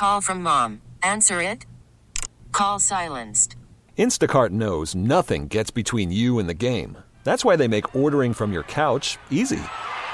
call from mom. Answer it. Call silenced. Instacart knows nothing gets between you and the game. That's why they make ordering from your couch easy.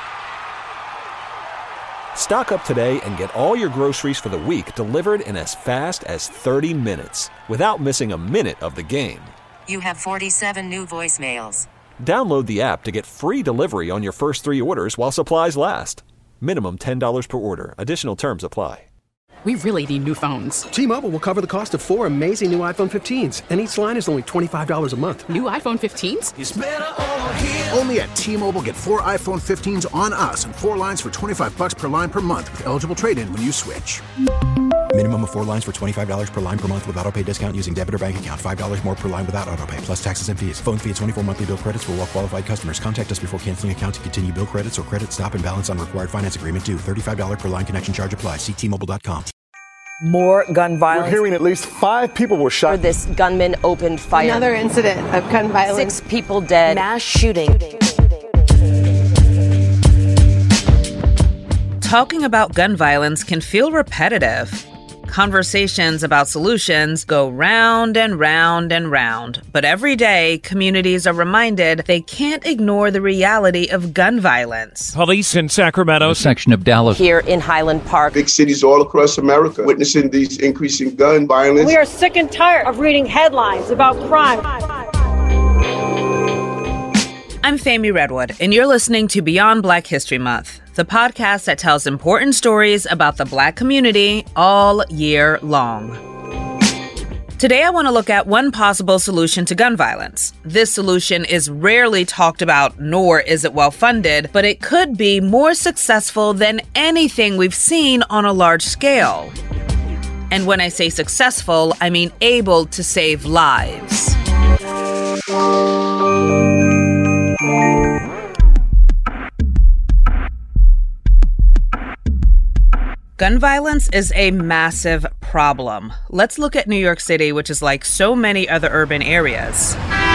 Stock up today and get all your groceries for the week delivered in as fast as 30 minutes without missing a minute of the game. You have 47 new voicemails. Download the app to get free delivery on your first 3 orders while supplies last. Minimum $10 per order. Additional terms apply. We really need new phones. T-Mobile will cover the cost of 4 amazing new iPhone 15s, and each line is only $25 a month. New iPhone 15s? It's better over here. Only at T-Mobile, get 4 iPhone 15s on us and 4 lines for $25 per line per month with eligible trade-in when you switch. Minimum of 4 lines for $25 per line per month with autopay discount using debit or bank account. $5 more per line without autopay, plus taxes and fees. Phone fee at 24 monthly bill credits for well-qualified customers. Contact us before canceling account to continue bill credits or credit stop and balance on required finance agreement due. $35 per line connection charge applies. See T-Mobile.com. More gun violence. We're hearing at least 5 people were shot. This gunman opened fire. Another incident of gun violence. 6 people dead. Mass shooting. Talking about gun violence can feel repetitive. Conversations about solutions go round and round and round. But every day, communities are reminded they can't ignore the reality of gun violence. Police in Sacramento, a section of Dallas. Here in Highland Park. Big cities all across America witnessing these increasing gun violence. We are sick and tired of reading headlines about crime. I'm Femi Redwood, and you're listening to Beyond Black History Month, the podcast that tells important stories about the Black community all year long. Today, I want to look at one possible solution to gun violence. This solution is rarely talked about, nor is it well funded, but it could be more successful than anything we've seen on a large scale. And when I say successful, I mean able to save lives. Gun violence is a massive problem. Let's look at New York City, which is like so many other urban areas.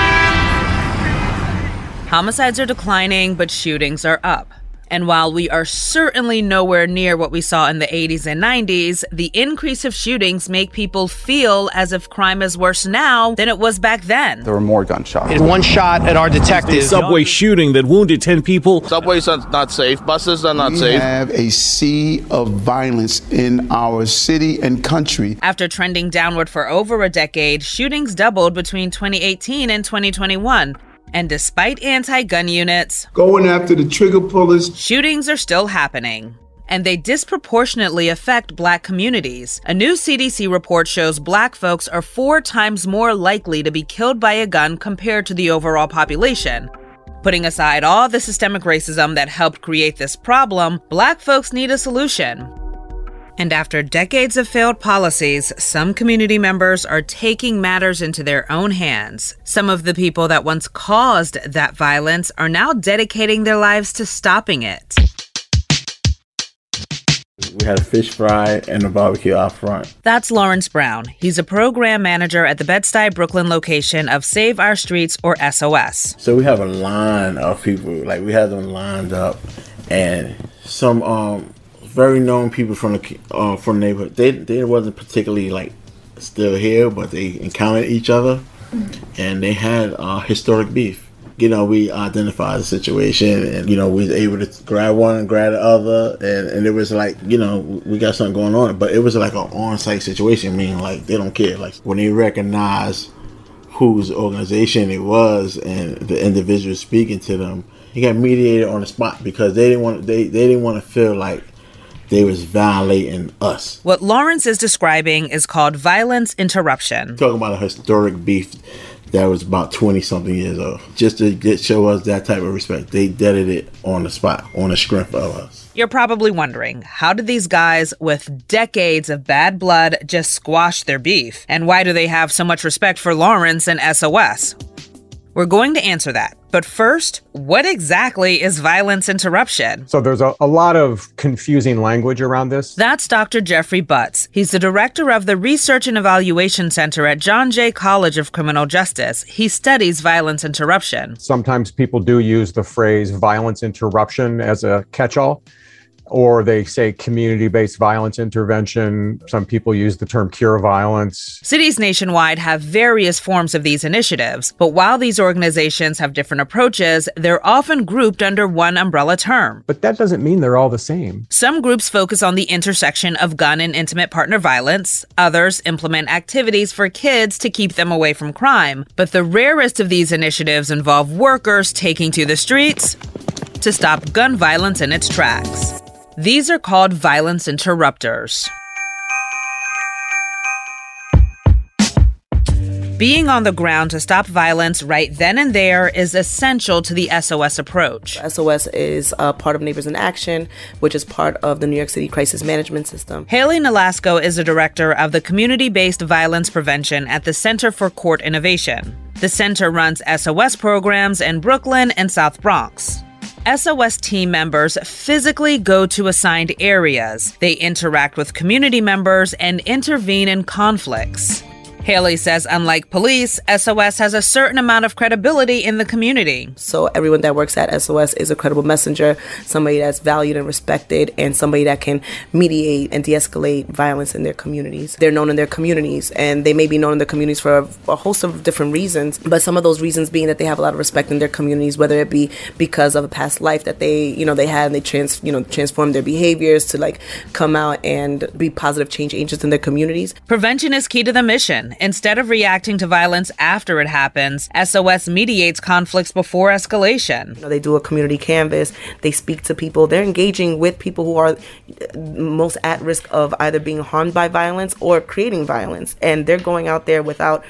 Homicides are declining, but shootings are up. And while we are certainly nowhere near what we saw in the 80s and 90s, the increase of shootings make people feel as if crime is worse now than it was back then. There were more gunshots. One shot at our detectives. Subway shooting that wounded 10 people. Subways are not safe. Buses are not safe. We have a sea of violence in our city and country. After trending downward for over a decade, shootings doubled between 2018 and 2021. And despite anti-gun units going after the trigger pullers, shootings are still happening. And they disproportionately affect Black communities. A new CDC report shows Black folks are 4 times more likely to be killed by a gun compared to the overall population. Putting aside all the systemic racism that helped create this problem, Black folks need a solution. And after decades of failed policies, some community members are taking matters into their own hands. Some of the people that once caused that violence are now dedicating their lives to stopping it. We had a fish fry and a barbecue out front. That's Lawrence Brown. He's a program manager at the Bed-Stuy, Brooklyn location of Save Our Streets, or SOS. So we have a line of people, like we had them lined up, and some very known people from the neighborhood. They wasn't particularly like still here, but they encountered each other, and they had historic beef. You know, we identified the situation, and we was able to grab one and grab the other, and it was like, we got something going on, but it was like an on-site situation, meaning like they don't care. Like when they recognize whose organization it was and the individual speaking to them, he got mediated on the spot because they didn't want to feel like they was violating us. What Lawrence is describing is called violence interruption. Talking about a historic beef that was about 20-something years old. Just to show us that type of respect, they deaded it on the spot, on the strength of us. You're probably wondering, how did these guys with decades of bad blood just squash their beef? And why do they have so much respect for Lawrence and SOS? We're going to answer that. But first, what exactly is violence interruption? So there's a lot of confusing language around this. That's Dr. Jeffrey Butts. He's the director of the Research and Evaluation Center at John Jay College of Criminal Justice. He studies violence interruption. Sometimes people do use the phrase violence interruption as a catch-all. or they say community-based violence intervention. Some people use the term cure violence. Cities nationwide have various forms of these initiatives, but while these organizations have different approaches, they're often grouped under one umbrella term. But that doesn't mean they're all the same. Some groups focus on the intersection of gun and intimate partner violence. Others implement activities for kids to keep them away from crime. But the rarest of these initiatives involve workers taking to the streets to stop gun violence in its tracks. These are called violence interrupters. Being on the ground to stop violence right then and there is essential to the SOS approach. SOS is part of Neighbors in Action, which is part of the New York City Crisis Management System. Haley Nolasco is the director of the Community-Based Violence Prevention at the Center for Court Innovation. The center runs SOS programs in Brooklyn and South Bronx. SOS team members physically go to assigned areas. They interact with community members and intervene in conflicts. Haley says, unlike police, SOS has a certain amount of credibility in the community. So everyone that works at SOS is a credible messenger, somebody that's valued and respected, and somebody that can mediate and de-escalate violence in their communities. They're known in their communities, and they may be known in their communities for a host of different reasons, but some of those reasons being that they have a lot of respect in their communities, whether it be because of a past life that they had, and they transformed their behaviors to come out and be positive change agents in their communities. Prevention is key to the mission. Instead of reacting to violence after it happens, SOS mediates conflicts before escalation. They do a community canvas. They speak to people. They're engaging with people who are most at risk of either being harmed by violence or creating violence. And they're going out there without,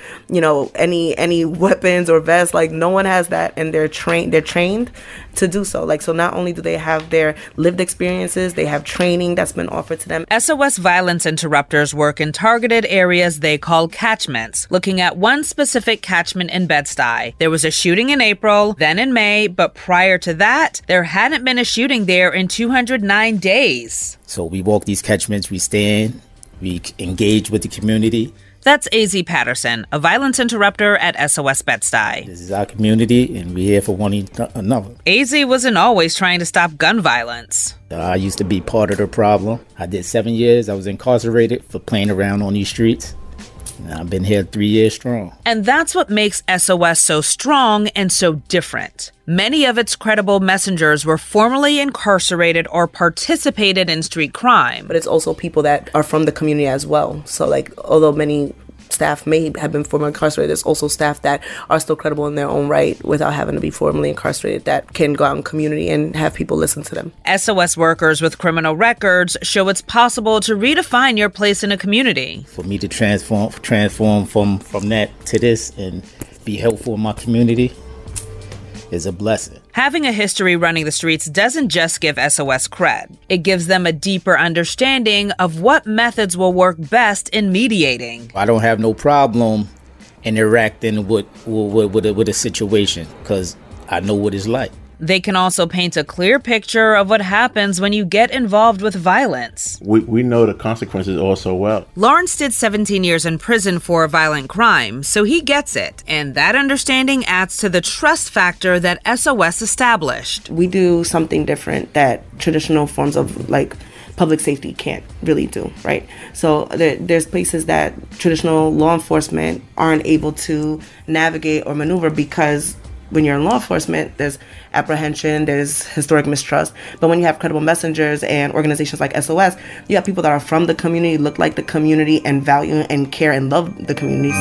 any weapons or vests. No one has that, and they're trained to do so. So not only do they have their lived experiences, they have training that's been offered to them. SOS violence interrupters work in targeted areas they call catchments, looking at one specific catchment in Bed-Stuy. There was a shooting in April, then in May, but prior to that, there hadn't been a shooting there in 209 days. So we walk these catchments, we stay in, we engage with the community. That's AZ Patterson, a violence interrupter at SOS Bed-Stuy. This is our community, and we're here for one another. AZ wasn't always trying to stop gun violence. I used to be part of the problem. I did 7 years. I was incarcerated for playing around on these streets. And I've been here 3 years strong. And that's what makes SOS so strong and so different. Many of its credible messengers were formerly incarcerated or participated in street crime. But it's also people that are from the community as well. So although many staff may have been formerly incarcerated, there's also staff that are still credible in their own right without having to be formally incarcerated that can go out in community and have people listen to them. SOS workers with criminal records show it's possible to redefine your place in a community. For me to transform from that to this and be helpful in my community is a blessing. Having a history running the streets doesn't just give SOS cred. It gives them a deeper understanding of what methods will work best in mediating. I don't have no problem interacting with a situation because I know what it's like. They can also paint a clear picture of what happens when you get involved with violence. We know the consequences also well. Lawrence did 17 years in prison for a violent crime, so he gets it. And that understanding adds to the trust factor that SOS established. We do something different that traditional forms of public safety can't really do, right? So there's places that traditional law enforcement aren't able to navigate or maneuver because when you're in law enforcement, there's apprehension, there's historic mistrust. But when you have credible messengers and organizations like SOS, you have people that are from the community, look like the community, and value and care and love the communities.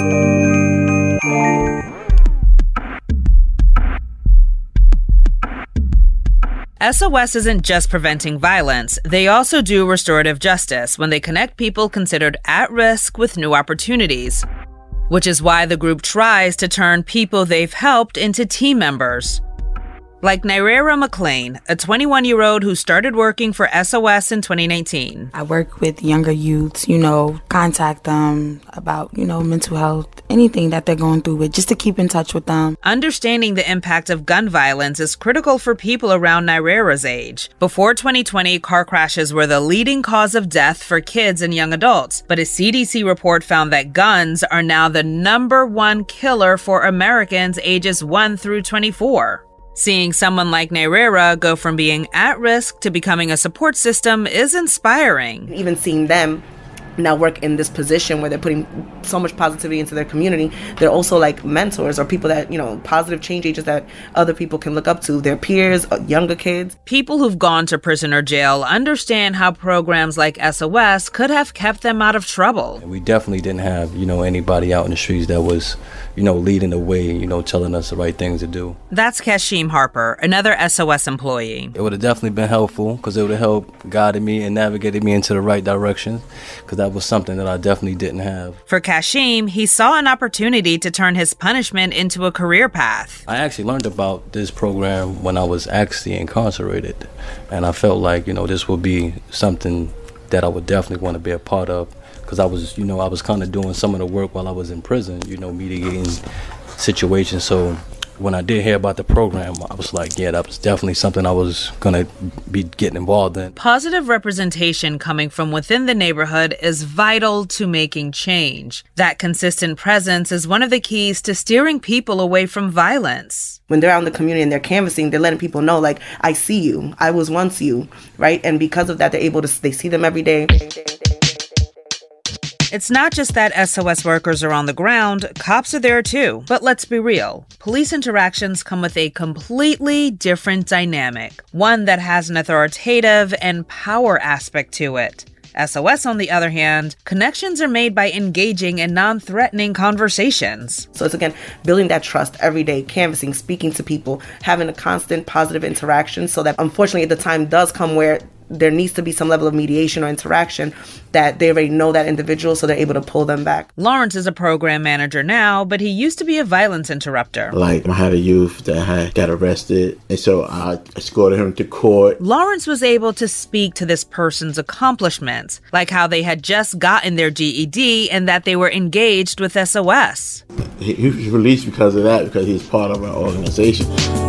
SOS isn't just preventing violence. They also do restorative justice when they connect people considered at risk with new opportunities, which is why the group tries to turn people they've helped into team members. Like Nairera McLean, a 21-year-old who started working for SOS in 2019. I work with younger youths, contact them about, mental health, anything that they're going through with, just to keep in touch with them. Understanding the impact of gun violence is critical for people around Nairera's age. Before 2020, car crashes were the leading cause of death for kids and young adults. But a CDC report found that guns are now the #1 killer for Americans ages 1 through 24. Seeing someone like Nayrera go from being at risk to becoming a support system is inspiring. Even seeing them now work in this position where they're putting so much positivity into their community, they're also like mentors or people that, positive change agents that other people can look up to, their peers, younger kids. People who've gone to prison or jail understand how programs like SOS could have kept them out of trouble. We definitely didn't have, anybody out in the streets that was, leading the way, telling us the right things to do. That's Kashim Harper, another SOS employee. It would have definitely been helpful because it would have helped guided me and navigated me into the right direction, because that was something that I definitely didn't have. For Kashim, he saw an opportunity to turn his punishment into a career path. I actually learned about this program when I was actually incarcerated, and I felt like, this would be something that I would definitely want to be a part of, because I was kind of doing some of the work while I was in prison, mediating situations. So when I did hear about the program, I was like, yeah, that was definitely something I was going to be getting involved in. Positive representation coming from within the neighborhood is vital to making change. That consistent presence is one of the keys to steering people away from violence. When they're out in the community and they're canvassing, they're letting people know, like, I see you, I was once you, right? And because of that, they see them every day. It's not just that SOS workers are on the ground, cops are there too. But let's be real, police interactions come with a completely different dynamic, one that has an authoritative and power aspect to it. SOS, on the other hand, connections are made by engaging in non-threatening conversations. So it's, again, building that trust every day, canvassing, speaking to people, having a constant positive interaction so that, unfortunately, the time does come where there needs to be some level of mediation or interaction that they already know that individual, so they're able to pull them back. Lawrence is a program manager now, but he used to be a violence interrupter. Like, I had a youth that got arrested, and so I escorted him to court. Lawrence was able to speak to this person's accomplishments, like how they had just gotten their GED and that they were engaged with SOS. He was released because of that, because he's part of our organization.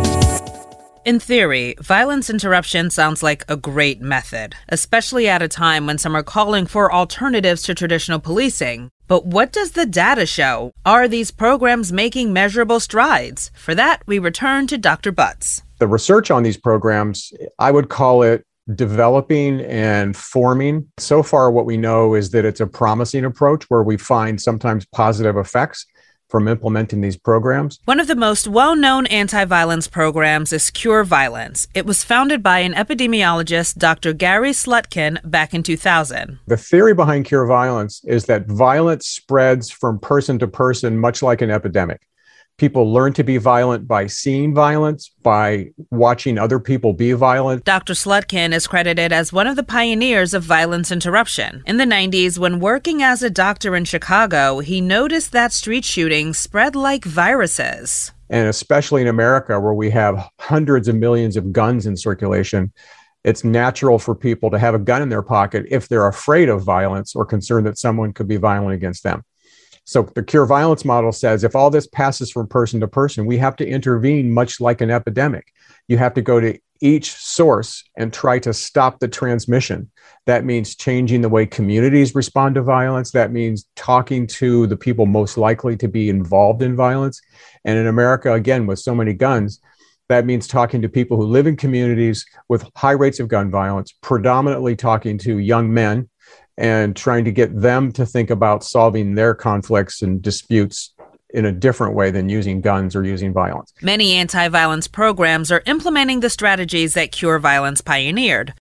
In theory, violence interruption sounds like a great method, especially at a time when some are calling for alternatives to traditional policing. But what does the data show? Are these programs making measurable strides? For that, we return to Dr. Butts. The research on these programs, I would call it developing and forming. So far, what we know is that it's a promising approach where we find sometimes positive effects from implementing these programs. One of the most well-known anti-violence programs is Cure Violence. It was founded by an epidemiologist, Dr. Gary Slutkin, back in 2000. The theory behind Cure Violence is that violence spreads from person to person, much like an epidemic. People learn to be violent by seeing violence, by watching other people be violent. Dr. Slutkin is credited as one of the pioneers of violence interruption. In the 90s, when working as a doctor in Chicago, he noticed that street shootings spread like viruses. And especially in America, where we have hundreds of millions of guns in circulation, it's natural for people to have a gun in their pocket if they're afraid of violence or concerned that someone could be violent against them. So the Cure Violence model says if all this passes from person to person, we have to intervene much like an epidemic. You have to go to each source and try to stop the transmission. That means changing the way communities respond to violence. That means talking to the people most likely to be involved in violence. And in America, again, with so many guns, that means talking to people who live in communities with high rates of gun violence, predominantly talking to young men, and trying to get them to think about solving their conflicts and disputes in a different way than using guns or using violence. Many anti-violence programs are implementing the strategies that Cure Violence pioneered.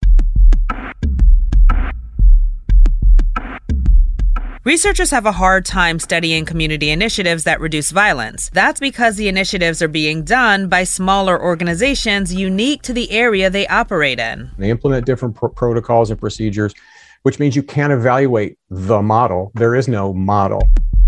Researchers have a hard time studying community initiatives that reduce violence. That's because the initiatives are being done by smaller organizations unique to the area they operate in. They implement different protocols and procedures, which means you can't evaluate the model. There is no model.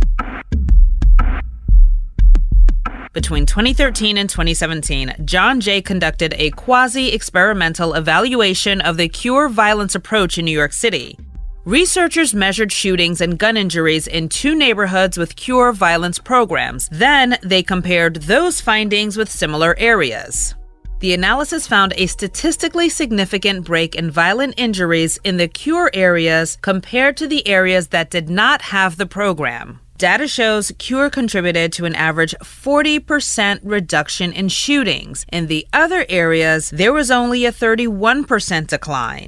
Between 2013 and 2017, John Jay conducted a quasi-experimental evaluation of the Cure Violence approach in New York City. Researchers measured shootings and gun injuries in 2 neighborhoods with Cure Violence programs. Then they compared those findings with similar areas. The analysis found a statistically significant break in violent injuries in the Cure areas compared to the areas that did not have the program. Data shows CURE contributed to an average 40% reduction in shootings. In the other areas, there was only a 31% decline.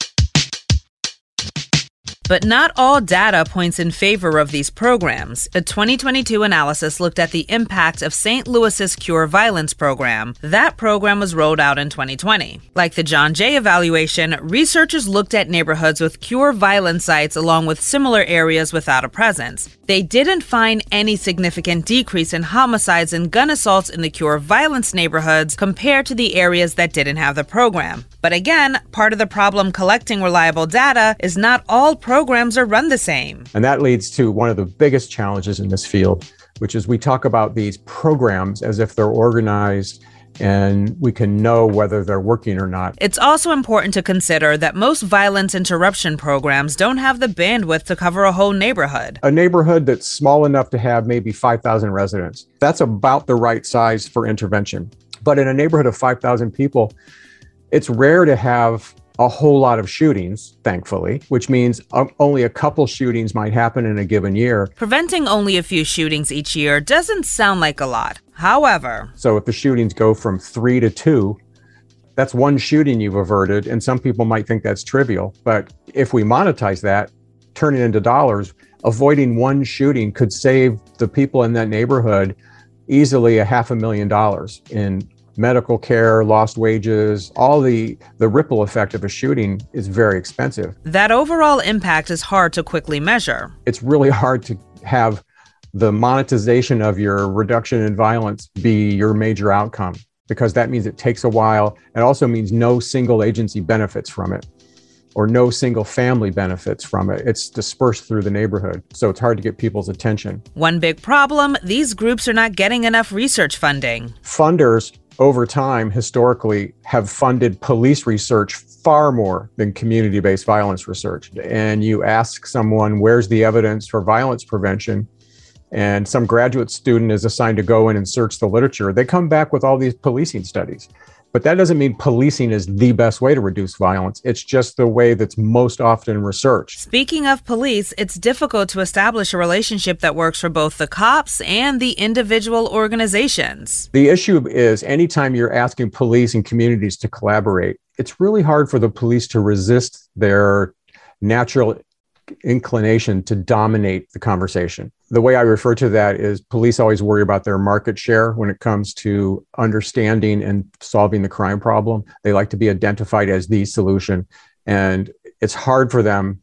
But not all data points in favor of these programs. A 2022 analysis looked at the impact of St. Louis's CURE Violence program. That program was rolled out in 2020. Like the John Jay evaluation, researchers looked at neighborhoods with CURE violence sites along with similar areas without a presence. They didn't find any significant decrease in homicides and gun assaults in the CURE violence neighborhoods compared to the areas that didn't have the program. But again, part of the problem collecting reliable data is not all programs are run the same. And that leads to one of the biggest challenges in this field, which is we talk about these programs as if they're organized and we can know whether they're working or not. It's also important to consider that most violence interruption programs don't have the bandwidth to cover a whole neighborhood. A neighborhood that's small enough to have maybe 5,000 residents, that's about the right size for intervention. But in a neighborhood of 5,000 people, it's rare to have a whole lot of shootings, thankfully, which means only a couple shootings might happen in a given year. Preventing only a few shootings each year doesn't sound like a lot. However, so if the shootings go from 3 to 2, that's one shooting you've averted, and some people might think that's trivial. But if we monetize that, turn it into dollars, avoiding one shooting could save the people in that neighborhood easily $500,000 in medical care, lost wages. All the ripple effect of a shooting is very expensive. That overall impact is hard to quickly measure. It's really hard to have the monetization of your reduction in violence be your major outcome, because that means it takes a while. It also means no single agency benefits from it, or no single family benefits from it. It's dispersed through the neighborhood, so it's hard to get people's attention. One big problem, these groups are not getting enough research funding. Funders over time, historically, have funded police research far more than community-based violence research. And you ask someone, where's the evidence for violence prevention? And some graduate student is assigned to go in and search the literature. They come back with all these policing studies. But that doesn't mean policing is the best way to reduce violence. It's just the way that's most often researched. Speaking of police, it's difficult to establish a relationship that works for both the cops and the individual organizations. The issue is anytime you're asking police and communities to collaborate, it's really hard for the police to resist their natural inclination to dominate the conversation. The way I refer to that is police always worry about their market share when it comes to understanding and solving the crime problem. They like to be identified as the solution. And it's hard for them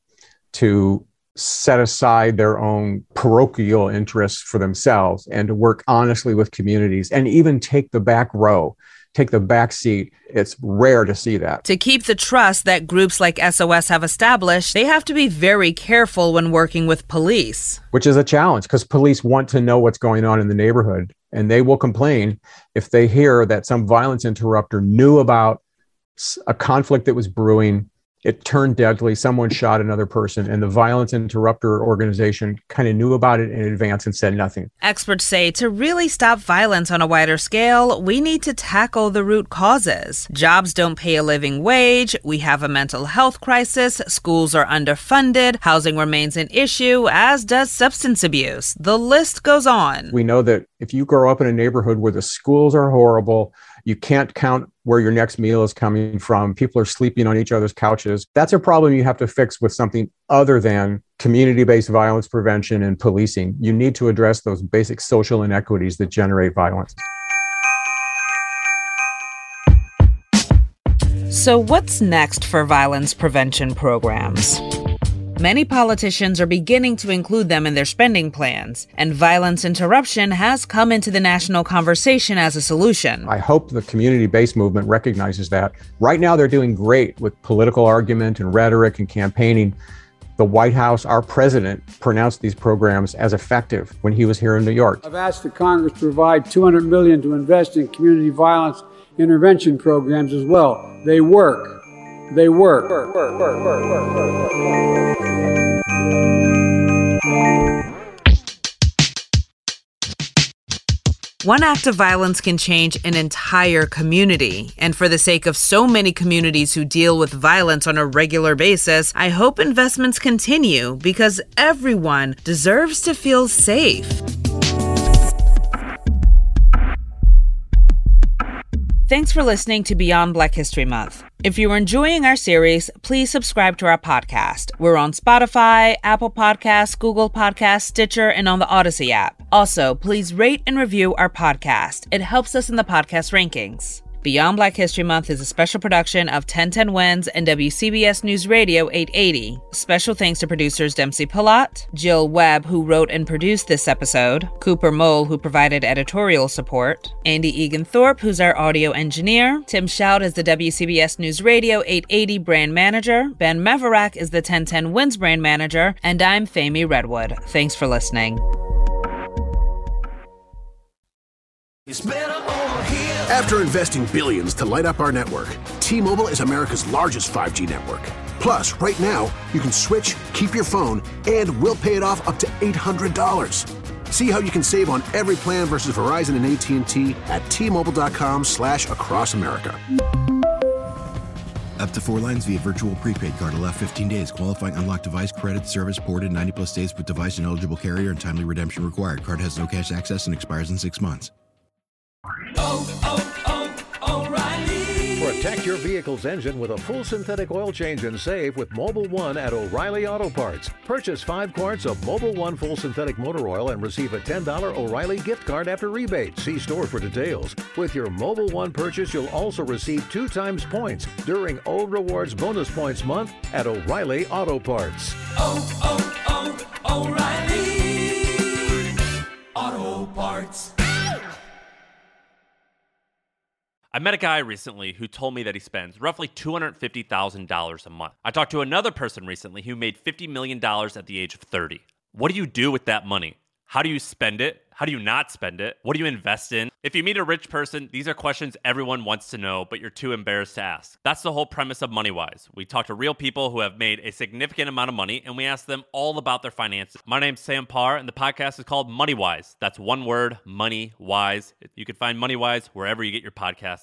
to set aside their own parochial interests for themselves and to work honestly with communities and even take the back row, take the back seat. It's rare to see that. To keep the trust that groups like SOS have established, they have to be very careful when working with police. Which is a challenge because police want to know what's going on in the neighborhood, and they will complain if they hear that some violence interrupter knew about a conflict that was brewing. It turned deadly, someone shot another person, and the violence interrupter organization kind of knew about it in advance and said nothing. Experts say to really stop violence on a wider scale, we need to tackle the root causes. Jobs don't pay a living wage, we have a mental health crisis, schools are underfunded, housing remains an issue, as does substance abuse. The list goes on. We know that if you grow up in a neighborhood where the schools are horrible, you can't count where your next meal is coming from, people are sleeping on each other's couches, that's a problem you have to fix with something other than community-based violence prevention and policing. You need to address those basic social inequities that generate violence. So what's next for violence prevention programs? Many politicians are beginning to include them in their spending plans, and violence interruption has come into the national conversation as a solution. I hope the community-based movement recognizes that. Right now, they're doing great with political argument and rhetoric and campaigning. The White House, our president, pronounced these programs as effective when he was here in New York. I've asked the Congress to provide $200 million to invest in community violence intervention programs as well. They work. They work. One act of violence can change an entire community. And for the sake of so many communities who deal with violence on a regular basis, I hope investments continue because everyone deserves to feel safe. Thanks for listening to Beyond Black History Month. If you're enjoying our series, please subscribe to our podcast. We're on Spotify, Apple Podcasts, Google Podcasts, Stitcher, and on the Odyssey app. Also, please rate and review our podcast. It helps us in the podcast rankings. Beyond Black History Month is a special production of 1010 Wins and WCBS News Radio 880. Special thanks to producers Dempsey Pilat, Jill Webb, who wrote and produced this episode, Cooper Mole, who provided editorial support, Andy Egan Thorpe, who's our audio engineer, Tim Shout is the WCBS News Radio 880 brand manager, Ben Meverack is the 1010 Wins brand manager, and I'm Fami Redwood. Thanks for listening. It's better over here. After investing billions to light up our network, T-Mobile is America's largest 5G network. Plus, right now, you can switch, keep your phone, and we'll pay it off up to $800. See how you can save on every plan versus Verizon and AT&T at T-Mobile.com/across America. Up to 4 lines via virtual prepaid card. Allow 15 days. Qualifying unlocked device credit service ported 90+ days with device and eligible carrier and timely redemption required. Card has no cash access and expires in 6 months. O'Reilly. Protect your vehicle's engine with a full synthetic oil change and save with Mobil 1 at O'Reilly Auto Parts. Purchase 5 quarts of Mobil 1 full synthetic motor oil and receive a $10 O'Reilly gift card after rebate. See store for details. With your Mobil 1 purchase, you'll also receive 2 times points during O Rewards Bonus Points Month at O'Reilly Auto Parts. O'Reilly Auto Parts. I met a guy recently who told me that he spends roughly $250,000 a month. I talked to another person recently who made $50 million at the age of 30. What do you do with that money? How do you spend it? How do you not spend it? What do you invest in? If you meet a rich person, these are questions everyone wants to know, but you're too embarrassed to ask. That's the whole premise of MoneyWise. We talk to real people who have made a significant amount of money, and we ask them all about their finances. My name's Sam Parr, and the podcast is called MoneyWise. That's one word, MoneyWise. You can find MoneyWise wherever you get your podcasts.